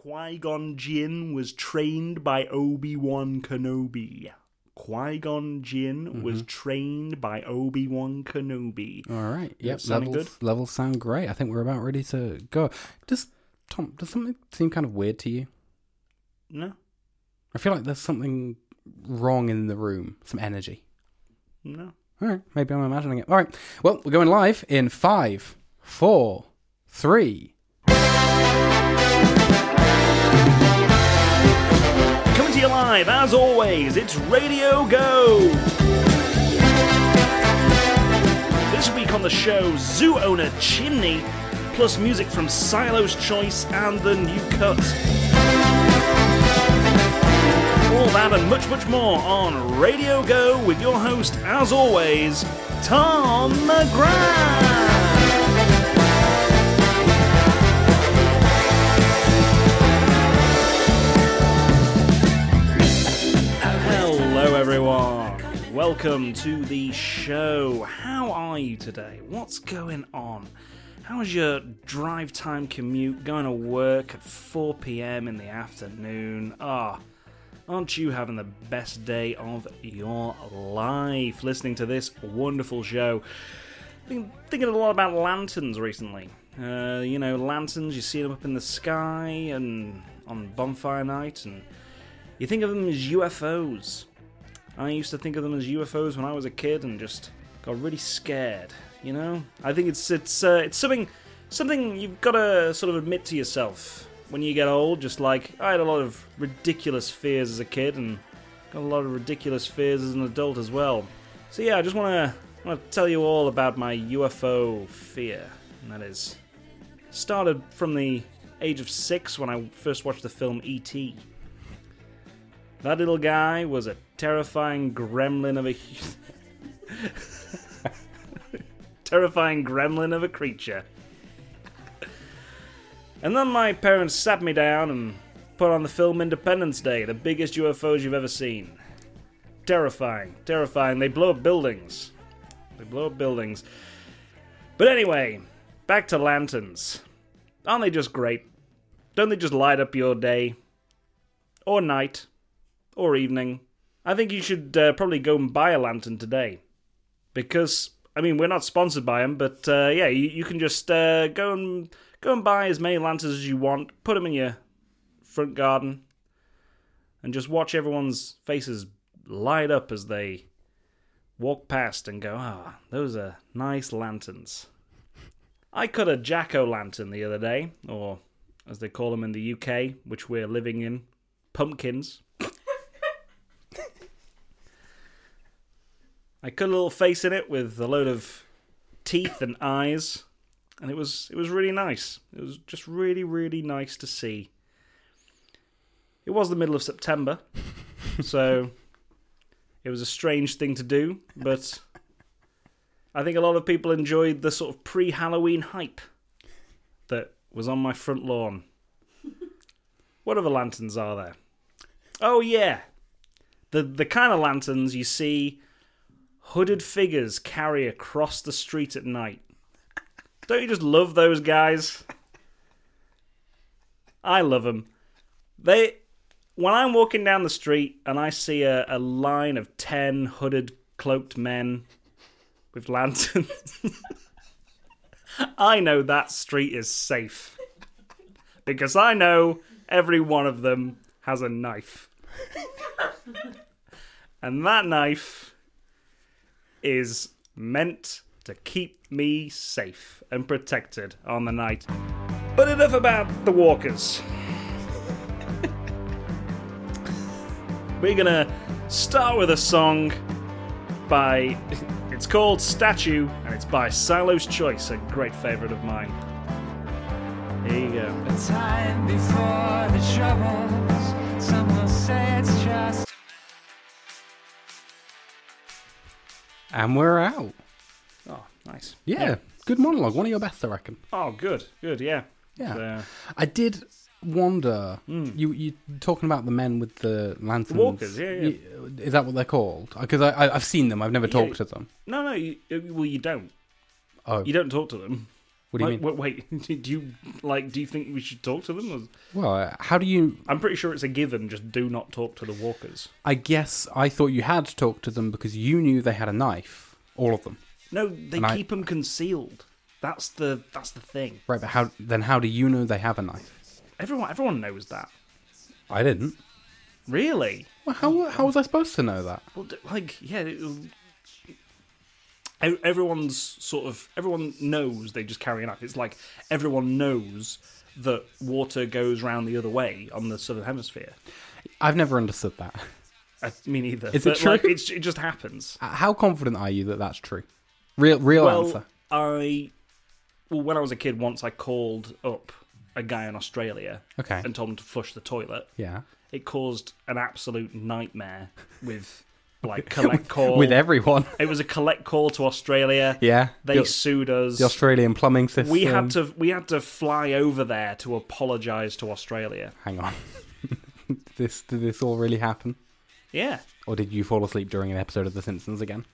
Qui-Gon Jinn was trained by Obi-Wan Kenobi. Qui-Gon Jinn was trained by Obi-Wan Kenobi. All right. Yep. Sounding good? Levels sound great. I think we're about ready to go. Tom, does something seem kind of weird to you? No. I feel like there's something wrong in the room. Some energy. No. All right. Maybe I'm imagining it. All right. Well, we're going live in 5, 4, 3. Coming to you live, as always, it's Radio Go! This week on the show, zoo owner Chimney, plus music from Silo's Choice and The New Cut. All that and much, much more on Radio Go with your host, as always, Tom McGrath! Hello everyone, welcome to the show. How are you today? What's going on? How's your drive time commute going to work at 4 p.m. in the afternoon? Aren't you having the best day of your life listening to this wonderful show? I've been thinking a lot about lanterns recently. Lanterns, you see them up in the sky and on bonfire night, and you think of them as UFOs. I used to think of them as UFOs when I was a kid and just got really scared, you know? I think it's something you've got to sort of admit to yourself when you get old, just like I had a lot of ridiculous fears as a kid and got a lot of ridiculous fears as an adult as well. So yeah, I just want to tell you all about my UFO fear, and that is started from the age of 6 when I first watched the film E.T. That little guy was a terrifying gremlin of a creature. And then my parents sat me down and put on the film Independence Day, the biggest UFOs you've ever seen. Terrifying. They blow up buildings. But anyway, back to lanterns. Aren't they just great? Don't they just light up your day? Or night? Or evening? I think you should probably go and buy a lantern today. Because, we're not sponsored by them, but you can just go and buy as many lanterns as you want, put them in your front garden, and just watch everyone's faces light up as they walk past and go, those are nice lanterns. I cut a jack-o'-lantern the other day, or as they call them in the UK, which we're living in, pumpkins. I cut a little face in it with a load of teeth and eyes, and it was really nice. It was just really, really nice to see. It was the middle of September, so it was a strange thing to do, but I think a lot of people enjoyed the sort of pre-Halloween hype that was on my front lawn. What other lanterns are there? Oh yeah, the kind of lanterns you see hooded figures carry across the street at night. Don't you just love those guys? I love them. When I'm walking down the street and I see a line of 10 hooded, cloaked men with lanterns, I know that street is safe. Because I know every one of them has a knife. And that knife is meant to keep me safe and protected on the night. But enough about the walkers. We're gonna start with a song by... It's called Statue, and it's by Silo's Choice, a great favourite of mine. Here you go. The time before the troubles, some will say it's just... And we're out. Oh, nice. Yeah, good monologue. One of your best, I reckon. Oh, good, yeah. Yeah. I did wonder, you talking about the men with the lanterns. The walkers, yeah. Is that what they're called? Because I've seen them, I've never talked to them. No, you don't. Oh. You don't talk to them. What do you mean? Wait, do you think we should talk to them? Well, how do you... I'm pretty sure it's a given, just do not talk to the walkers. I guess I thought you had to talk to them because you knew they had a knife. All of them. No, they keep them concealed. That's the thing. Right, but how do you know they have a knife? Everyone knows that. I didn't. Really? Well, how was I supposed to know that? Well, everyone knows they just carry a knife. It's like everyone knows that water goes round the other way on the southern hemisphere. I've never understood that. Me neither. Is it true? It just happens. How confident are you that that's true? Real answer. When I was a kid, once I called up a guy in Australia and told him to flush the toilet. Yeah. It caused an absolute nightmare with collect call. With everyone. It was a collect call to Australia. Yeah. They sued us. The Australian plumbing system. We had to fly over there to apologise to Australia. Hang on. Did this all really happen? Yeah. Or did you fall asleep during an episode of The Simpsons again?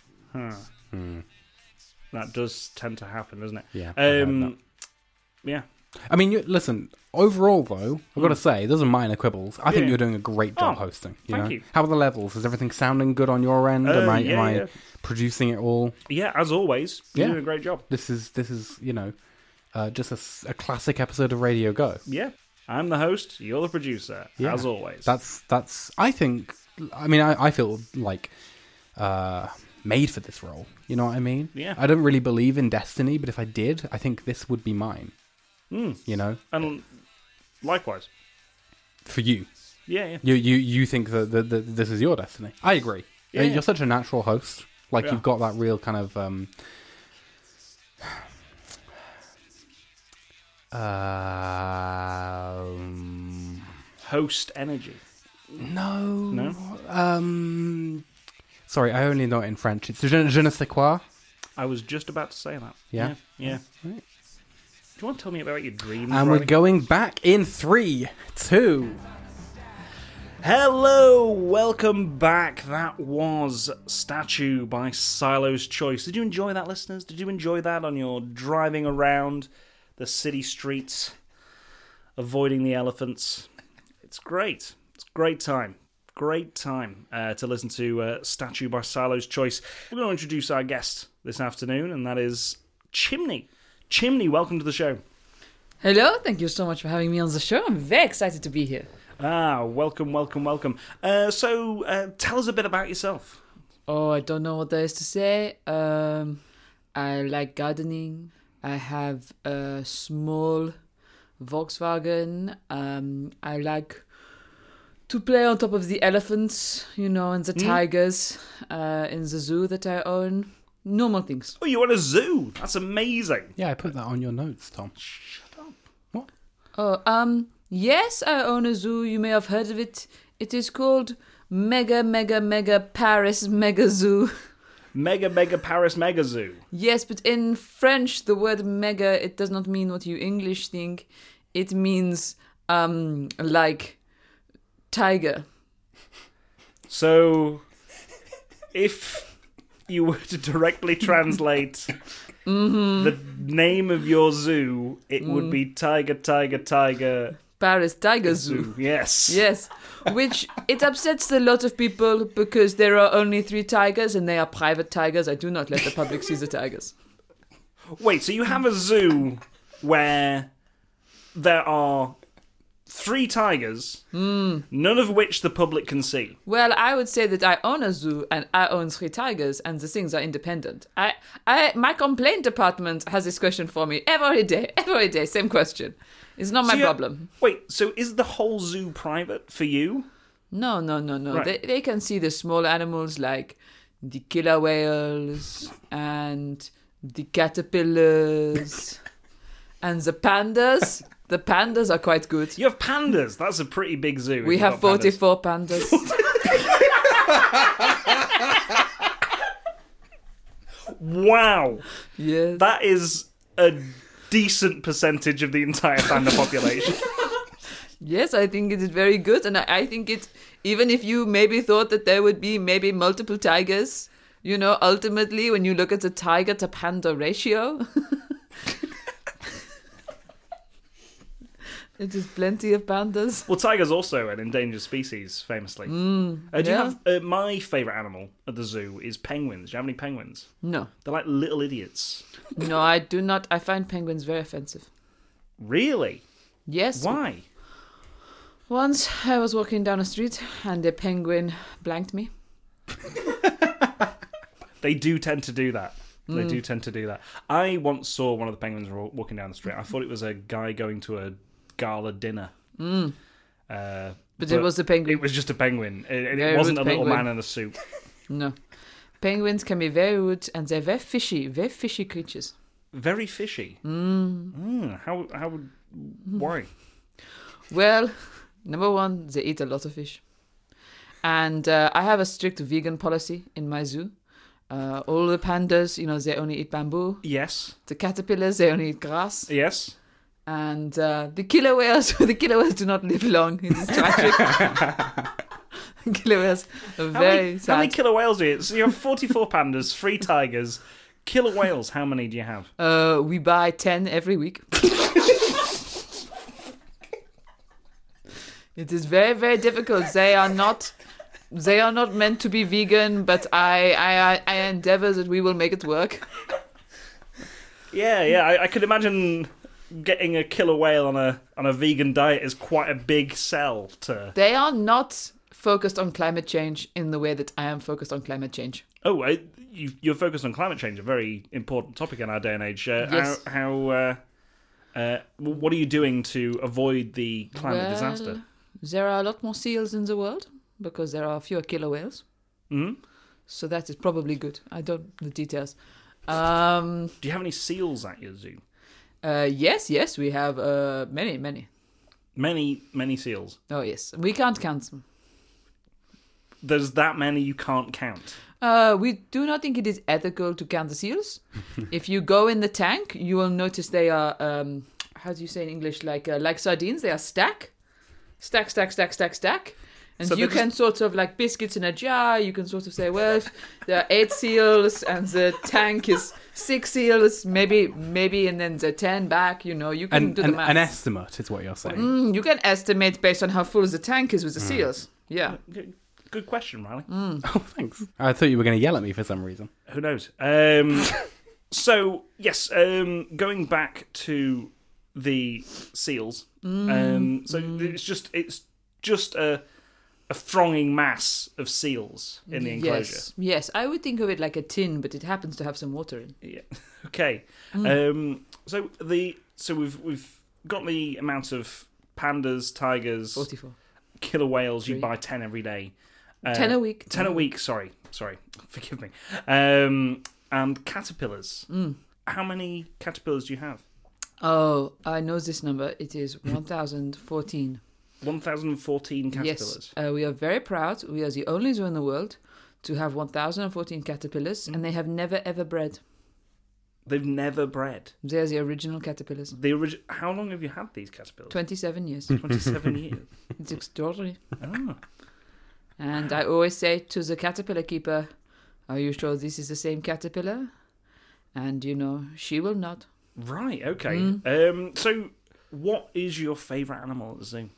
That does tend to happen, doesn't it? Yeah. Yeah. I mean, listen, overall, though, I've got to say, those are minor quibbles. I think you're doing a great job hosting. Thank you. How are the levels? Is everything sounding good on your end? Am I producing it all? Yeah, as always. You're doing a great job. This is just a classic episode of Radio Go. Yeah. I'm the host, you're the producer, as always. That's I think, I mean, I feel like made for this role. You know what I mean? Yeah. I don't really believe in destiny, but if I did, I think this would be mine. You know? And likewise. For you. Yeah. You think that this is your destiny. I agree. Yeah. You're such a natural host. Like, you've got that real kind of... host energy. No? Sorry, I only know it in French. It's je ne sais quoi. I was just about to say that. Yeah? Yeah. Right. Do you want to tell me about your dreams? And we're going back in 3, 2... Hello, welcome back. That was Statue by Silo's Choice. Did you enjoy that, listeners? Did you enjoy that on your driving around the city streets, avoiding the elephants? It's great. It's a great time. Great time to listen to Statue by Silo's Choice. We're going to introduce our guest this afternoon, and that is Chimney. Chimney, welcome to the show. Hello, thank you so much for having me on the show. I'm very excited to be here. Welcome. So tell us a bit about yourself. Oh, I don't know what there is to say. I like gardening. I have a small Volkswagen. I like to play on top of the elephants, and the tigers in the zoo that I own. Normal things. Oh, you own a zoo? That's amazing. Yeah, I put that on your notes, Tom. Shut up. What? Oh, yes, I own a zoo. You may have heard of it. It is called Mega Paris Mega Zoo. Mega Paris Mega Zoo. Yes, but in French, the word mega, it does not mean what you English think. It means, like, tiger. So, if you were to directly translate the name of your zoo, it would be Tiger. Paris Tiger Zoo. Yes. Yes. Which, it upsets a lot of people because there are only 3 tigers and they are private tigers. I do not let the public see the tigers. Wait, so you have a zoo where there are 3 tigers, none of which the public can see. Well, I would say that I own a zoo and I own 3 tigers and the things are independent. My complaint department has this question for me every day, same question. It's not my problem. Wait, so is the whole zoo private for you? No. Right. They can see the small animals like the killer whales and the caterpillars and the pandas. The pandas are quite good. You have pandas. That's a pretty big zoo. We have 44 pandas. Wow. Yes. That is a decent percentage of the entire panda population. Yes, I think it is very good. And I think it, even if you maybe thought that there would be maybe multiple tigers, ultimately when you look at the tiger to panda ratio, It is plenty of pandas. Well, tiger's also an endangered species, famously. Do you yeah. have my favourite animal at the zoo is penguins. Do you have any penguins? No. They're like little idiots. No, I do not. I find penguins very offensive. Really? Yes. Why? Once I was walking down a street and a penguin blanked me. They do tend to do that. They do tend to do that. I once saw one of the penguins walking down the street. I thought it was a guy going to a gala dinner. But it was a penguin. It was just a penguin. It Very wasn't a rude little penguin. man in a suit. No. Penguins can be very rude and they're very fishy creatures. Very fishy. Why? Well, number one, they eat a lot of fish. And I have a strict vegan policy in my zoo. All the pandas, they only eat bamboo. Yes. The caterpillars, they only eat grass. Yes. And the killer whales, do not live long. It is tragic. Killer whales are very How many sad. killer whales do you have? So you have 44 pandas, 3 tigers. Killer whales, how many do you have? We buy 10 every week. It is very, very difficult. They are not meant to be vegan, but I endeavor that we will make it work. Yeah. I could imagine getting a killer whale on a vegan diet is quite a big sell to. They are not focused on climate change in the way that I am focused on climate change. Oh, you're focused on climate change, a very important topic in our day and age. Yes. What are you doing to avoid the climate disaster? There are a lot more seals in the world because there are fewer killer whales. Hmm? So that is probably good. I don't know the details. Do you have any seals at your zoo? Yes, we have many. Many seals. Oh, yes. We can't count them. There's that many you can't count. We do not think it is ethical to count the seals. If you go in the tank, you will notice they are, how do you say in English, like sardines. They are stack. And So you they're can sort of, like biscuits in a jar, you can sort of say, well, if there are 8 seals and the tank is 6 seals, maybe, and then the 10 back, you can do the math. An estimate is what you're saying. You can estimate based on how full the tank is with the seals. Yeah. Good question, Riley. Oh, thanks. I thought you were going to yell at me for some reason. Who knows? So yes, going back to the seals. It's just a thronging mass of seals in the enclosure. Yes. I would think of it like a tin, but it happens to have some water in. Yeah. Okay. So we've got the amount of pandas, tigers, 44. killer whales. You 3. buy 10 every day. 10 a week. 10 a week. Sorry. Forgive me. And caterpillars. How many caterpillars do you have? Oh, I know this number. It is 1,014. 1,014 caterpillars. Yes, we are very proud. We are the only zoo in the world to have 1,014 caterpillars, and they have never ever bred. They've never bred. They are the original caterpillars. How long have you had these caterpillars? 27 years. 27 years. It's extraordinary. Oh. And I always say to the caterpillar keeper, "Are you sure this is the same caterpillar?" And she will not. Right. Okay. So, what is your favourite animal at the zoo?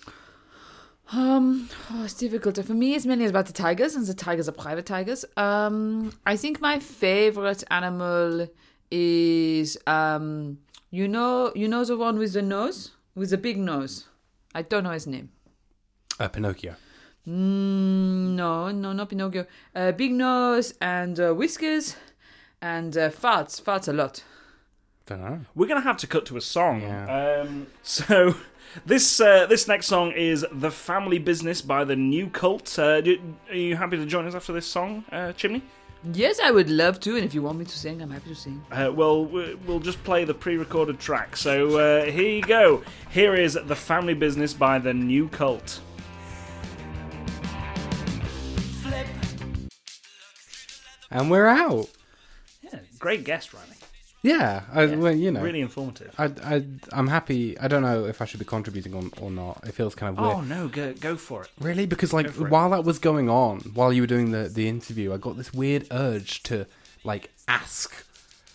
It's difficult. For me, it's mainly about the tigers, and the tigers are private tigers. I think my favorite animal is, you know the one with the nose, with the big nose. I don't know his name. Pinocchio. No, not Pinocchio. Big nose and whiskers and farts a lot. Don't know. We're going to have to cut to a song. Yeah. So this next song is The Family Business by The New Cult. Are you happy to join us after this song, Chimney? Yes, I would love to, and if you want me to sing, I'm happy to sing. Well, we'll just play the pre-recorded track. So here you go. Here is The Family Business by The New Cult. And we're out. Yeah, great guest, Riley. Yeah, Really informative. I'm happy. I don't know if I should be contributing or not. It feels kind of weird. Oh no, go for it. Really? Because like for it. while that was going on, while you were doing the interview, I got this weird urge to like ask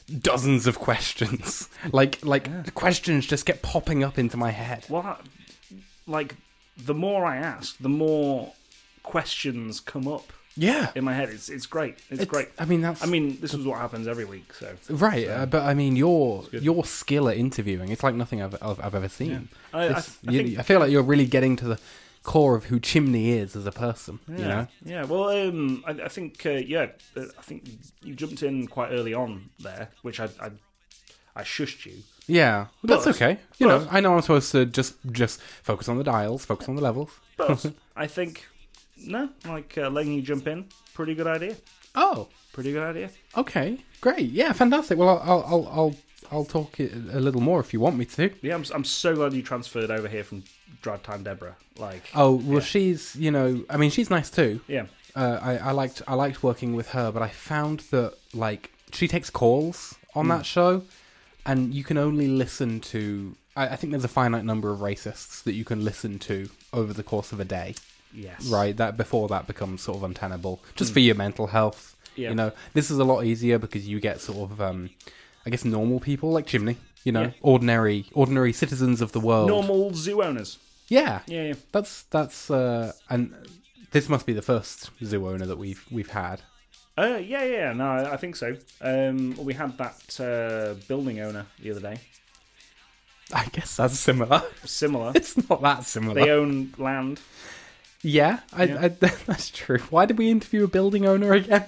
dozens of questions. Like questions just get popping up into my head. Well, like, the more I ask, the more questions come up Yeah. in my head. It's great. It's great. I mean, that's... I mean, this is what happens every week, so... Right, So, but I mean, your good. skill at interviewing, it's like nothing I've ever seen. I think... I feel like you're really getting to the core of who Chimney is as a person, you know? Yeah, well, I think, I think you jumped in quite early on there, which I shushed you. Yeah, that's But- okay. You know, I know I'm supposed to just focus on the dials, focus on the levels. But I think, letting you jump in, pretty good idea. Oh, Pretty good idea. okay, great, yeah, fantastic. Well, I'll talk a little more if you want me to. Yeah, I'm so glad you transferred over here from Drive Time Deborah. Like, Oh, well, she's, you know, I mean, she's nice too. yeah, I liked working with her, but I found that like she takes calls on that show, and you can only listen to. I think there's a finite number of racists that you can listen to over the course of a day. yes, Right, that before that becomes sort of untenable, just for your mental health. Yeah. You know, this is a lot easier because you get sort of, I guess, normal people like Chimney. You know, Yeah. ordinary citizens of the world. Normal zoo owners. Yeah, Yeah, that's and this must be the first zoo owner that we've had. yeah. No, I think so. We had that building owner the other day. I guess that's similar. Similar. It's not that similar. They own land. Yeah, I, that's true. Why did we interview a building owner again?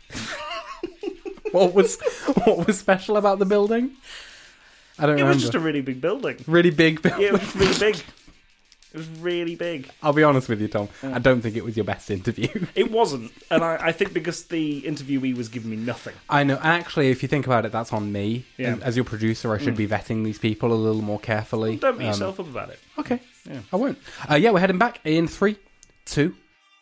what was special about the building? I don't It remember. was just a really big building. really big building. Yeah, it was really big. It was really big. I'll be honest with you, Tom. I don't think it was your best interview. It wasn't, and I think because the interviewee was giving me nothing. I know. And actually, if you think about it, that's on me. Yeah. As your producer, I should be vetting these people a little more carefully. Don't beat yourself up about it. Okay. Yeah. I won't. Yeah, we're heading back in 3, 2.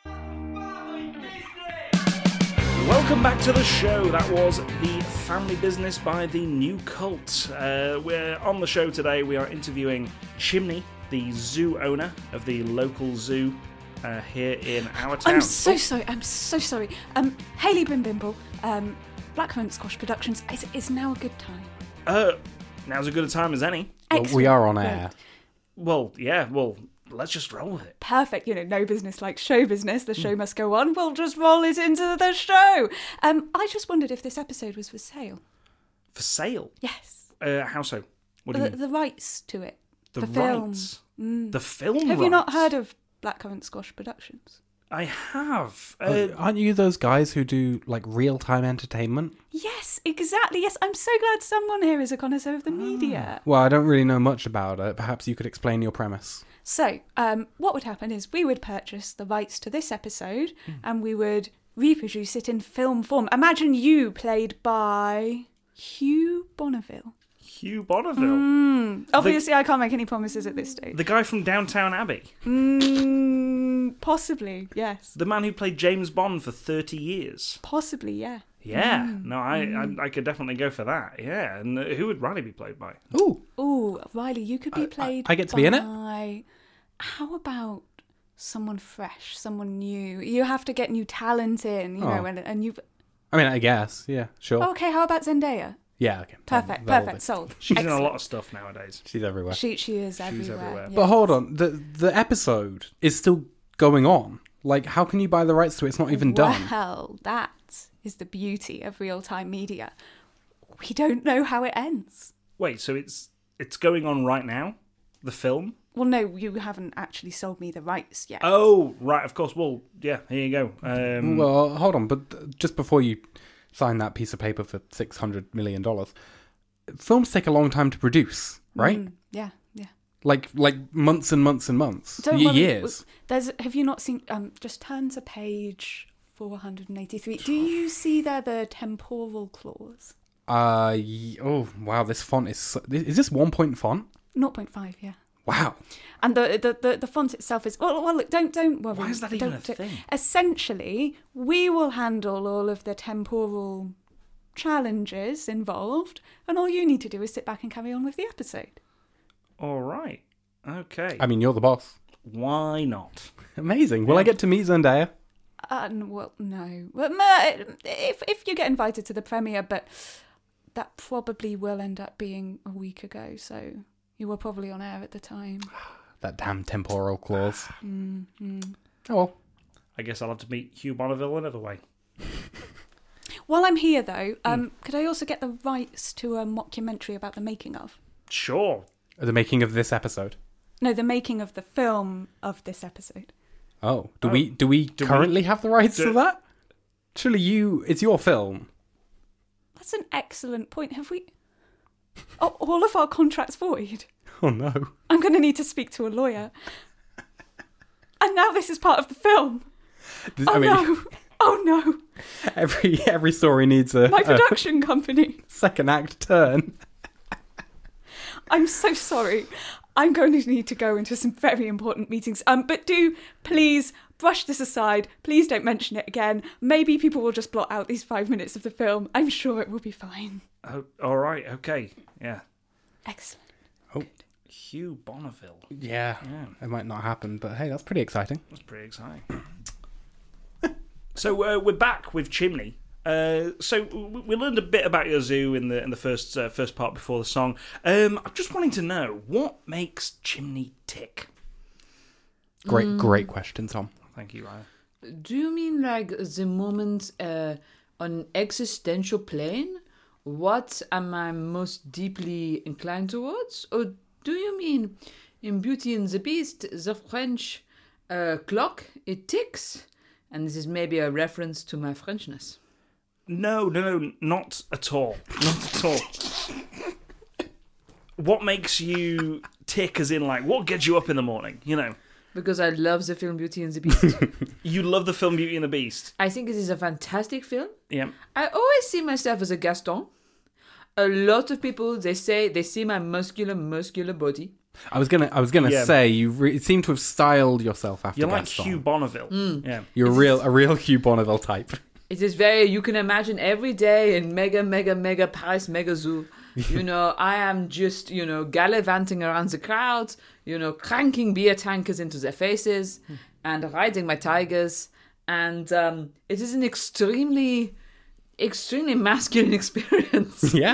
Welcome back to the show. That was The Family Business by The New Cult. We're on the show today. We are interviewing Chimney, the zoo owner of the local zoo here in our town. I'm so sorry. Hayley Brimbimble, Blackman Squash Productions. Is now a good time? Now's as good a time as any. Well, we are on air. Well, yeah, let's just roll with it. Perfect. You know, no business like show business. The show must go on. We'll just roll it into the show. I just wondered if this episode was for sale. For sale? Yes. How so? What do you mean? The rights to it. The for film. rights? The film Have you not rights? heard of Blackcurrant Squash Productions? I have. Aren't you those guys who do like real-time entertainment? Yes, exactly. Yes, I'm so glad someone here is a connoisseur of the media. Well, I don't really know much about it. Perhaps you could explain your premise. So, what would happen is we would purchase the rights to this episode and we would reproduce it in film form. Imagine you played by Hugh Bonneville. Hugh Bonneville. Obviously, I can't make any promises at this stage. The guy from Downtown Abbey. Possibly, yes. The man who played James Bond for 30 years. Possibly, yeah. Yeah. No, I could definitely go for that. Yeah. And who would Riley be played by? Ooh, Ooh, Riley, you could be played I get to be in it? by... How about someone fresh, someone new? You have to get new talent in, you know, and you've... I mean, I guess. Yeah, sure. Okay, how about Zendaya? Yeah, okay. Perfect, That'll perfect, do. sold. She's in a Excellent. lot of stuff nowadays. She's everywhere. She is everywhere. everywhere. yeah. But hold on, the episode is still going on. Like, how can you buy the rights to it? It's not even done. Well, that is the beauty of real-time media. We don't know how it ends. Wait, so it's going on right now? The film? Well, no, you haven't actually sold me the rights yet. Oh, right, of course. Well, yeah, here you go. Well, hold on, but just before you sign that piece of paper for $600 million, films take a long time to produce, right? Yeah. Like months and months and months, Don't worry. years. Have you not seen? Just turn to page 483. Do you see there the temporal clause? Oh wow, this font is this 1-point font? 0.5, yeah. Wow. And the font itself is well. Look, don't worry. Why is that even Don't- a thing? Essentially, we will handle all of the temporal challenges involved, and all you need to do is sit back and carry on with the episode. All right. Okay. I mean, you're the boss. Why not? Amazing. Will I get to meet Zendaya? Well, no. Well, if you get invited to the premiere, but that probably will end up being a week ago, so you were probably on air at the time. That damn temporal clause. Mm-hmm. Oh well. I guess I'll have to meet Hugh Bonneville another way. While I'm here, though, could I also get the rights to a mockumentary about the making of? Sure. The making of this episode. No, the making of the film of this episode. Oh, do we currently have the rights to that? Surely it's your film. That's an excellent point. Have we... Oh, all of our contracts void? Oh no. I'm going to need to speak to a lawyer. And now this is part of the film. No. Oh no. Every story needs a My production company. second act turn. I'm so sorry. I'm going to need to go into some very important meetings. But do please brush this aside. Please don't mention it again. Maybe people will just blot out these 5 minutes of the film. I'm sure it will be fine. Oh, all right. Okay. Yeah. Excellent. Oh, Hugh Bonneville. yeah. It might not happen, but hey, that's pretty exciting. That's pretty exciting. So we're back with Chimney. So we learned a bit about your zoo in the first part before the song. I'm just wanting to know what makes Chimney tick. Great question, Tom. Thank you, Ryan. Do you mean like the moment on existential plane? What am I most deeply inclined towards? Or do you mean in Beauty and the Beast, the French clock, it ticks? And this is maybe a reference to my Frenchness. No, not at all. Not at all. What makes you tick as in, like, what gets you up in the morning, you know? Because I love the film Beauty and the Beast. You love the film Beauty and the Beast. I think it is a fantastic film. Yeah. I always see myself as a Gaston. A lot of people, they say they see my muscular body. I was gonna say you seem to have styled yourself after You're like Gaston. Hugh Bonneville. Yeah. You're a real Hugh Bonneville type. It is very, you can imagine every day in mega Paris mega zoo. You know, I am just, gallivanting around the crowd, cranking beer tankers into their faces and riding my tigers. And it is an extremely masculine experience. Yeah.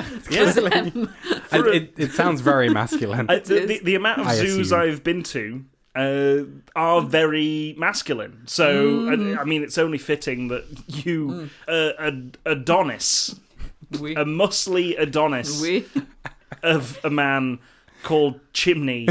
It sounds very masculine. The amount of zoos I've been to are very masculine. So, I mean, it's only fitting that you, Adonis, a muscly Adonis of a man called Chimney,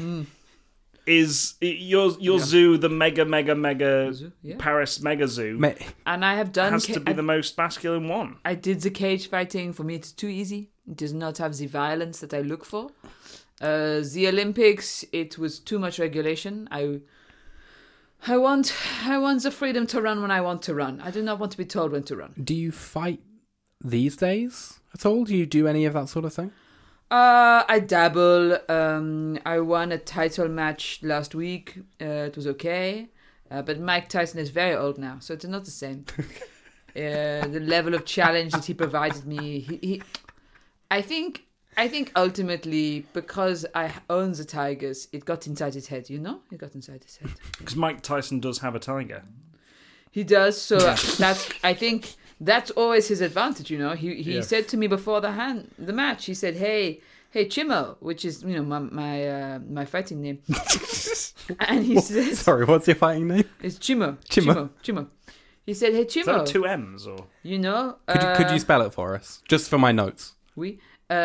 is your zoo, the mega Zoo, yeah. Paris mega zoo, And I have done... has to be the most masculine one. I did the cage fighting. For me, it's too easy. It does not have the violence that I look for. The Olympics, it was too much regulation. I want the freedom to run when I want to run. I do not want to be told when to run. Do you fight these days at all? Do you do any of that sort of thing? I dabble. I won a title match last week. It was okay. But Mike Tyson is very old now, so it's not the same. The level of challenge that he provided me, I think ultimately, because I own the tigers, it got inside his head, It got inside his head. Because Mike Tyson does have a tiger. He does, so I think that's always his advantage, He said to me before the match, he said, hey Chimo, which is, my fighting name. And he said... Sorry, what's your fighting name? It's Chimo. He said, hey Chimo. Is that 2 M's or? Could you spell it for us? Just for my notes. Oui.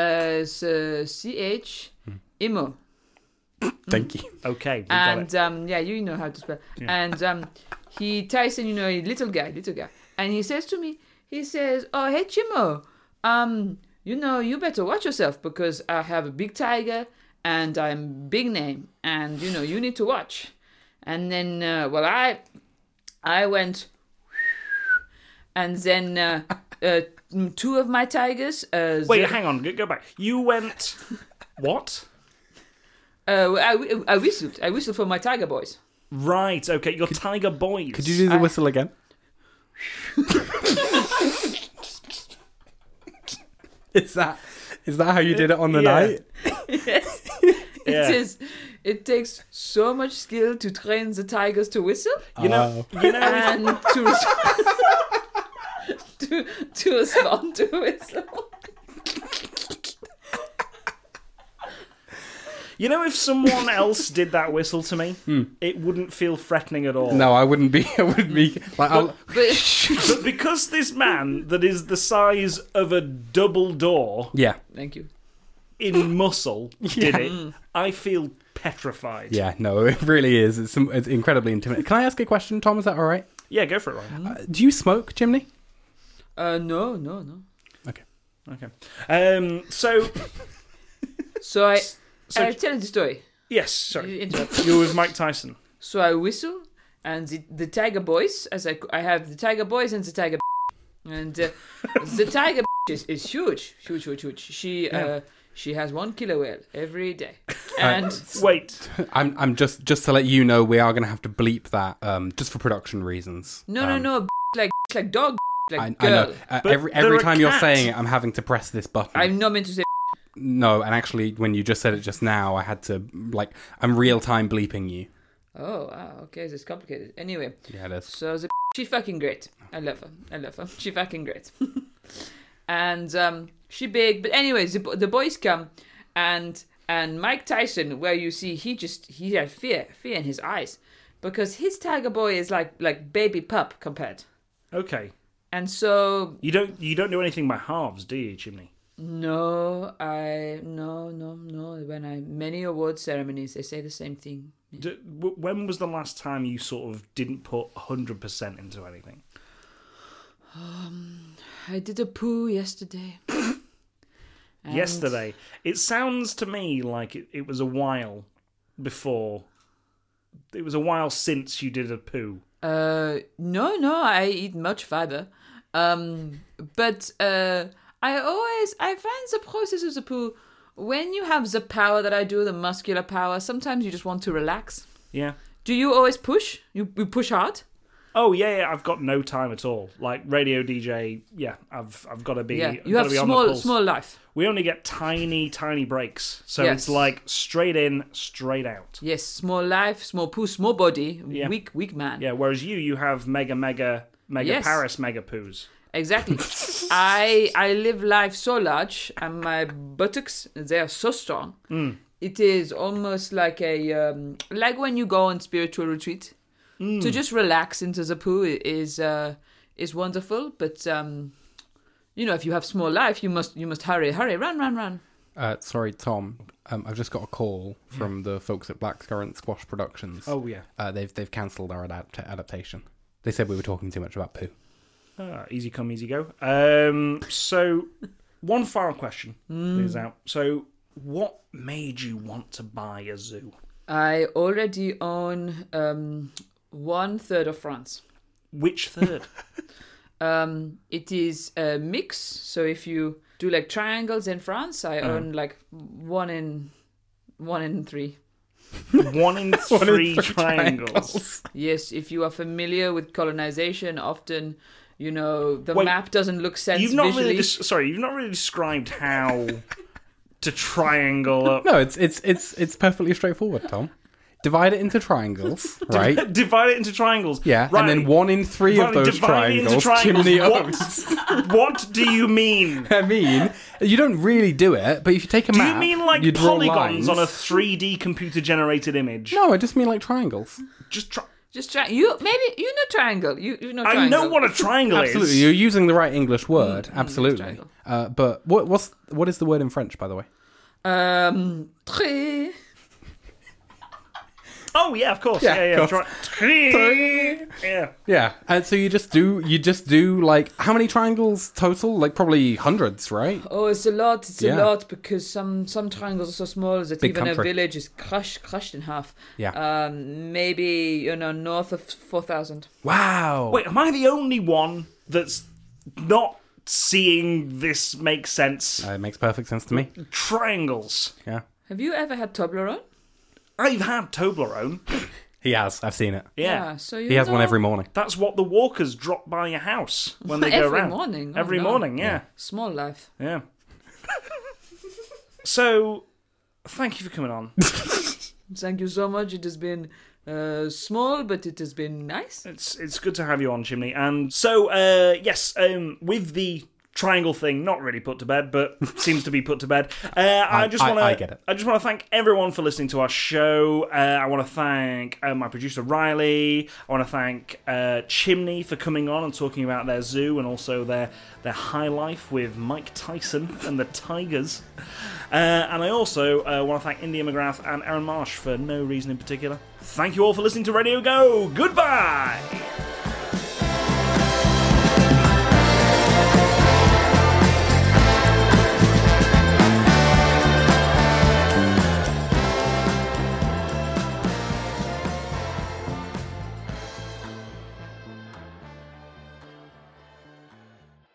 CH Imo. Thank you. Okay, we got it. You know how to spell. Yeah. And Tyson, a little guy, and he says to me, oh hey Chimo, you better watch yourself because I have a big tiger and I'm big name and you need to watch. And then I went, and then 2 of my tigers. Wait, hang on, go back. You went what? I whistled. I whistled for my tiger boys. Right. Okay, your tiger boys. Could you do the whistle again? Is that how you did it on the night? Yes. Yeah. It is. It takes so much skill to train the tigers to whistle. You know, and to respond to a whistle. You know, if someone else did that whistle to me, it wouldn't feel threatening at all. No, I wouldn't be. I wouldn't be like. But because this man that is the size of a double door Yeah, Thank you. in muscle did it, I feel petrified. yeah. No, it really is. It's incredibly intimidating. Can I ask a question, Tom? Is that all right? Yeah, go for it, Ryan. Do you smoke, Chimney? No. Okay. So, So I So- tell the story. yes, sorry. You interrupt. You're with Mike Tyson. So I whistle, and the Tiger Boys, as I have the Tiger Boys and the Tiger, and the Tiger is huge. She has 1 kilo whale every day, and Wait. I'm just to let you know, we are going to have to bleep that just for production reasons. no, like dog, like I girl. know. But Every they're a time you're cat. saying it, I'm having to press this button. I'm not meant to say. No, and actually, when you just said it just now, I had to I'm real time bleeping you. Oh, wow, okay, it's complicated. Anyway, Yeah, it is. so she's fucking great. I love her. She fucking great. And she big, but anyways, the boys come, and Mike Tyson, where you see he had fear in his eyes, because his Tiger Boy is like baby pup compared, Okay. and so You don't do anything by halves, do you, Chimney? no. When many award ceremonies, they say the same thing. When was the last time you sort of didn't put 100% into anything? I did a poo yesterday. And- Yesterday. It sounds to me like it was a while before. It was a while since you did a poo. No, I eat much fiber. But I find the process of the poo, when you have the power that I do, the muscular power, sometimes you just want to relax. Yeah. Do you always push? You push hard? Oh yeah, I've got no time at all. Like radio DJ, yeah, I've got to be. Yeah, I've you gotta have be on the pulse. small life. We only get tiny breaks, so Yes. it's like straight in, straight out. Yes, small life, small poo, small body, Yeah. weak man. Yeah. Whereas you have mega Yes. Paris mega poos. Exactly. I live life so large, and my buttocks, they are so strong. It is almost like a like when you go on spiritual retreat. To just relax into the poo is wonderful, but if you have small life, you must hurry, run. Sorry, Tom. I've just got a call from the folks at Blackcurrant Squash Productions. Oh yeah. They've cancelled our adaptation. They said we were talking too much about poo. Easy come, easy go. So, one final question is out. So, what made you want to buy a zoo? I already own 1/3 of France. Which third? It is a mix. So if you do like triangles in France, I own like one in 3. 1 in 3 triangles. Yes, if you are familiar with colonization, often the Wait, map doesn't look sense You've not visually. really, you've not really described how to triangle up. No, it's perfectly straightforward, Tom. Divide it into triangles, right? Divide it into triangles. Yeah, Right. and then 1 in 3 of Right, those divide it into triangles, Chimney owns. What do you mean? I mean, you don't really do it, but if you take a Do map, you mean like you draw polygons lines. on a 3D computer-generated image? No, I just mean like triangles. Just try. Just try. You know triangle. You know I triangle. know what a triangle Absolutely, is. you're using the right English word. Absolutely. triangle. But what is the word in French, by the way? Très. Oh yeah, of course. Yeah, Yeah. of course. Yeah. Yeah, and so you just do like how many triangles total? Like probably hundreds, right? Oh, it's a lot. It's Yeah. a lot because some triangles are so small that Big even country. a village is crushed in half. Yeah. Maybe north of 4,000. Wow. Wait, am I the only one that's not seeing this make sense? It makes perfect sense to me. Triangles. Yeah, Have you ever had Toblerone? I've had Toblerone. he has. I've seen it. Yeah. So you He has one know- every morning. That's what the walkers drop by your house when they go Every around. morning? Oh, Every no. morning, yeah. Small life. Yeah. So, thank you for coming on. Thank you so much. It has been small, but it has been nice. It's good to have you on, Chimney. And so, yes, with the triangle thing not really put to bed, but seems to be put to bed. I get it. I just want to thank everyone for listening to our show. I want to thank my producer Riley. I want to thank Chimney for coming on and talking about their zoo and also their high life with Mike Tyson and the Tigers. And I also want to thank India McGrath and Aaron Marsh for no reason in particular. Thank you all for listening to Radio Go. Goodbye!